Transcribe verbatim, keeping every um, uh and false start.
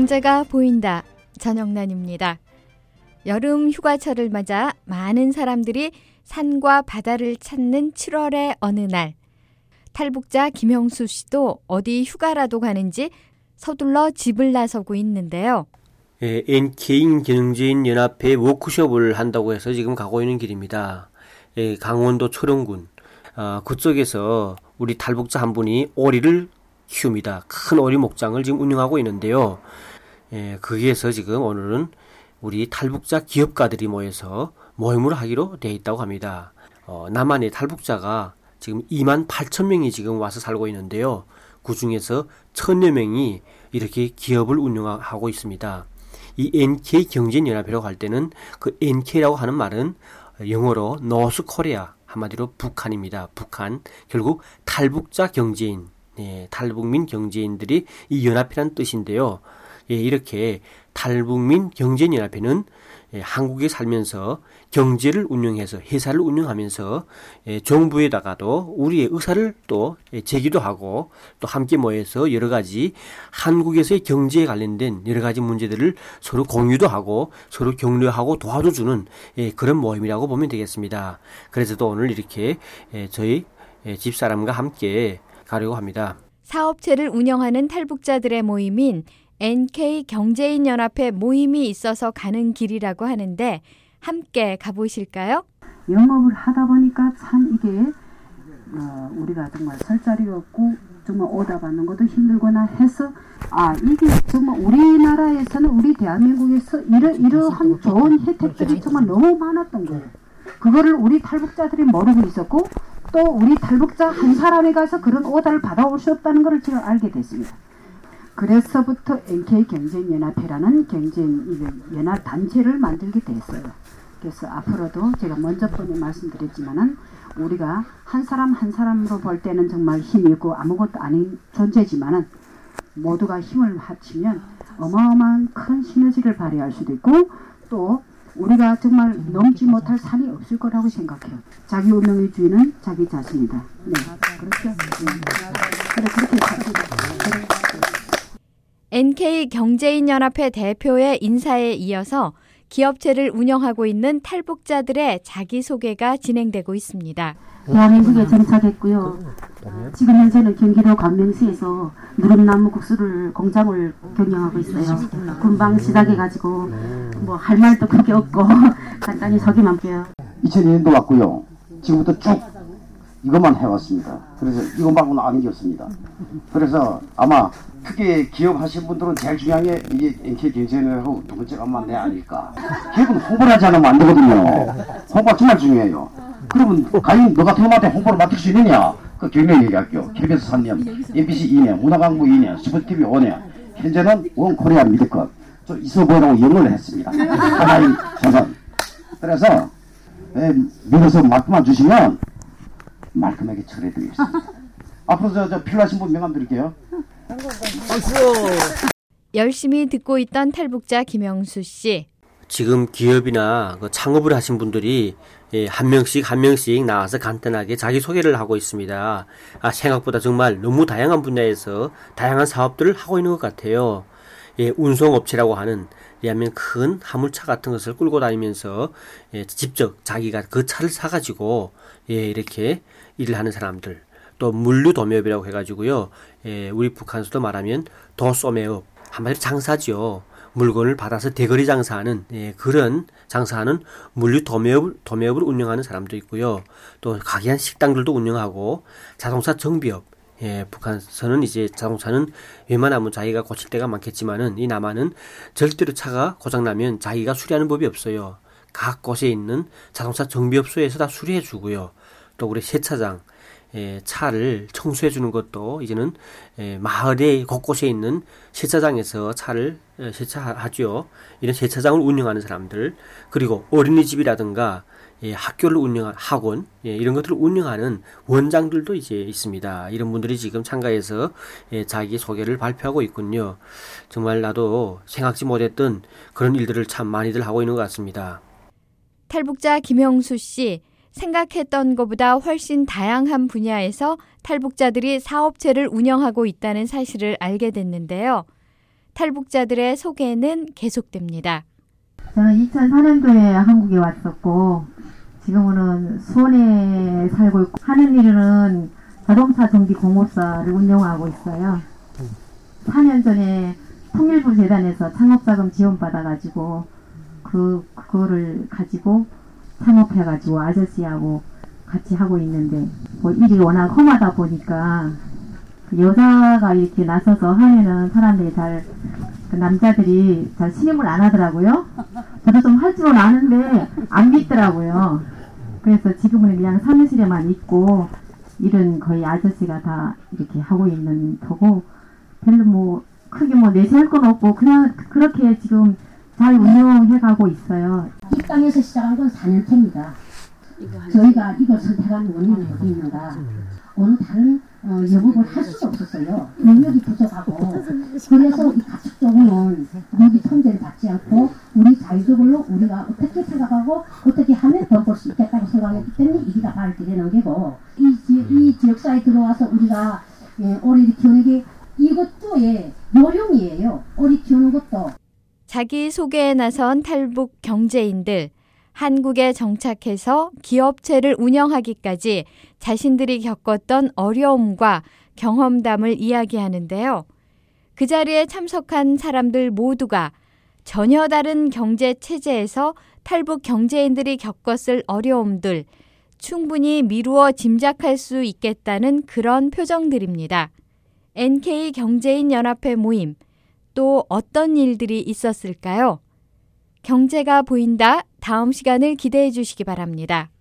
경제가 보인다. 전영란입니다. 여름 휴가철을 맞아 많은 사람들이 산과 바다를 찾는 칠월의 어느 날, 탈북자 김영수 씨도 어디 휴가라도 가는지 서둘러 집을 나서고 있는데요. 예, 엔케이 경제인 연합회 워크숍을 한다고 해서 지금 가고 있는 길입니다. 예, 강원도 초령군 어, 그쪽에서 우리 탈북자 한 분이 오리를 키웁니다. 큰 오리 목장을 지금 운영하고 있는데요. 예, 거기에서 지금 오늘은 우리 탈북자 기업가들이 모여서 모임을 하기로 되어 있다고 합니다. 어, 남한의 탈북자가 지금 이만 팔천 명이 지금 와서 살고 있는데요. 그 중에서 천여 명이 이렇게 기업을 운영하고 있습니다. 이 엔케이 경제연합회라고 할 때는 그 엔케이라고 하는 말은 영어로 노스 코리아, 한마디로 북한입니다. 북한. 결국 탈북자 경제인, 예, 탈북민 경제인들이 이 연합회라는 뜻인데요. 예, 이렇게 탈북민 경제연합회는 예, 한국에 살면서 경제를 운영해서 회사를 운영하면서 예, 정부에다가도 우리의 의사를 또 예, 제기도 하고 또 함께 모여서 여러 가지 한국에서의 경제에 관련된 여러 가지 문제들을 서로 공유도 하고 서로 격려하고 도와도 주는 예, 그런 모임이라고 보면 되겠습니다. 그래서 또 오늘 이렇게 예, 저희 예, 집사람과 함께 가려고 합니다. 사업체를 운영하는 탈북자들의 모임인 엔케이 경제인연합회 모임이 있어서 가는 길이라고 하는데 함께 가보실까요? 영업을 하다 보니까 참 이게 어, 우리가 정말 설 자리가 없고 정말 오다 가는 것도 힘들거나 해서 아 이게 정말 우리나라에서는 우리 대한민국에서 이러, 이러한 좋은 혜택들이 정말 너무 많았던 거예요. 그거를 우리 탈북자들이 모르고 있었고 또 우리 탈북자 한 사람이 가서 그런 오다를 받아올 수 없다는 것을 제가 알게 됐습니다. 그래서부터 엔케이 경제연합회라는 경제연합 단체를 만들게 됐어요. 그래서 앞으로도 제가 먼저 번에 말씀드렸지만은 우리가 한 사람 한 사람으로 볼 때는 정말 힘이 있고 아무것도 아닌 존재지만은 모두가 힘을 합치면 어마어마한 큰 시너지를 발휘할 수도 있고 또 우리가 정말 넘지 못할 산이 없을 거라고 생각해요. 자기 운명의 주인은 자기 자신이다. 네, 그렇죠. 네. 그래 그렇게 합시다. 엔케이 경제인연합회 대표의 인사에 이어서 기업체를 운영하고 있는 탈북자들의 자기소개가 진행되고 있습니다. 대한민국에 정착했고요. 지금 현재는 경기도 광명시에서 누름나무 국수를 공장을 경영하고 있어요. 금방 시작해가지고 뭐 할 말도 크게 없고 간단히 소개만 할게요. 이천이 년도 왔고요. 지금부터 쭉 이것만 해왔습니다. 그래서 이거 말고는 아는 게 없습니다. 그래서 아마 크게 기업하신 분들은 제일 중요한 게 이게 엔케이 경제연합회하고 두 번째가 아마 내 아닐까. 기업은 홍보를 하지 않으면 안 되거든요. 홍보가 정말 중요해요. 그러면 과연 너 같은 놈한테 홍보를 맡을 수 있느냐? 그 경력 얘기할게요. 케이비에스 삼 년, 엠비씨 이 년, 문화광부 이 년, 스포티비 오 년. 현재는 원 코리아 미드컵. 저 있어보라고 영어를 했습니다. 하나의 조선. 그래서 에, 믿어서 말씀만 주시면 말끔하게 처리해드리겠습니다. 앞으로 저, 저 필요하신 분 명함 드릴게요. 열심히 듣고 있던 탈북자 김영수 씨. 지금 기업이나 그 창업을 하신 분들이 예, 한 명씩 한 명씩 나와서 간단하게 자기소개를 하고 있습니다. 아, 생각보다 정말 너무 다양한 분야에서 다양한 사업들을 하고 있는 것 같아요. 예, 운송업체라고 하는 왜냐하면 큰 화물차 같은 것을 끌고 다니면서 예, 직접 자기가 그 차를 사가지고 예, 이렇게 일을 하는 사람들, 또 물류도매업이라고 해가지고요. 예, 우리 북한에서도 말하면 도소매업, 한마디로 장사지요. 물건을 받아서 대거리 장사하는 예, 그런 장사하는 물류도매업을 도매업을 운영하는 사람도 있고요. 또 가게한 식당들도 운영하고 자동차 정비업. 예, 북한에서는 이제 자동차는 웬만하면 자기가 고칠 때가 많겠지만은 이 남한은 절대로 차가 고장나면 자기가 수리하는 법이 없어요. 각 곳에 있는 자동차 정비업소에서 다 수리해 주고요. 또 우리 세차장, 예, 차를 청소해 주는 것도 이제는 예, 마을의 곳곳에 있는 세차장에서 차를 예, 세차하죠. 이런 세차장을 운영하는 사람들, 그리고 어린이집이라든가 예, 학교를 운영하는 학원, 예, 이런 것들을 운영하는 원장들도 이제 있습니다. 이런 분들이 지금 참가해서 예, 자기 소개를 발표하고 있군요. 정말 나도 생각지 못했던 그런 일들을 참 많이들 하고 있는 것 같습니다. 탈북자 김영수 씨, 생각했던 것보다 훨씬 다양한 분야에서 탈북자들이 사업체를 운영하고 있다는 사실을 알게 됐는데요. 탈북자들의 소개는 계속됩니다. 저는 이천사 년도에 한국에 왔었고 지금은 수원에 살고 있고 하는 일은 자동차 정비 공업사를 운영하고 있어요. 사 년 전에 통일부 재단에서 창업자금 지원받아가지고 그, 그거를 가지고 창업해가지고 아저씨하고 같이 하고 있는데 뭐 일이 워낙 험하다 보니까 그 여자가 이렇게 나서서 하면은 사람들이 잘, 그 남자들이 잘 신임을 안 하더라고요. 저도 좀 할 줄은 아는데 안 믿더라고요. 그래서 지금은 그냥 사무실에만 있고 일은 거의 아저씨가 다 이렇게 하고 있는 거고 별로 뭐 크게 뭐 내세울 건 없고 그냥 그렇게 지금 잘 운영해가고 있어요. 이 땅에서 시작한 건 사 년째입니다. 저희가 이걸 선택한 원인이 어디 있는가? 어느 다른 어, 영업을 할 수가 없었어요. 능력이 부족하고 그래서 이 가축적으로는 무기 통제를 받지 않고 우리 자유적으로 우리가 어떻게 생각하고 어떻게 하면 더 벌 수 있겠다고 생각했기 때문에 이기가 발을 들여놓은 게고 이, 지, 이 지역사에 들어와서 우리가 예, 오리를 키우는 게 이것도 예, 요령이에요. 오리 키우는 것도. 자기 소개에 나선 탈북 경제인들, 한국에 정착해서 기업체를 운영하기까지 자신들이 겪었던 어려움과 경험담을 이야기하는데요. 그 자리에 참석한 사람들 모두가 전혀 다른 경제 체제에서 탈북 경제인들이 겪었을 어려움들, 충분히 미루어 짐작할 수 있겠다는 그런 표정들입니다. 엔케이 경제인 연합회 모임, 또 어떤 일들이 있었을까요? 경제가 보인다. 다음 시간을 기대해 주시기 바랍니다.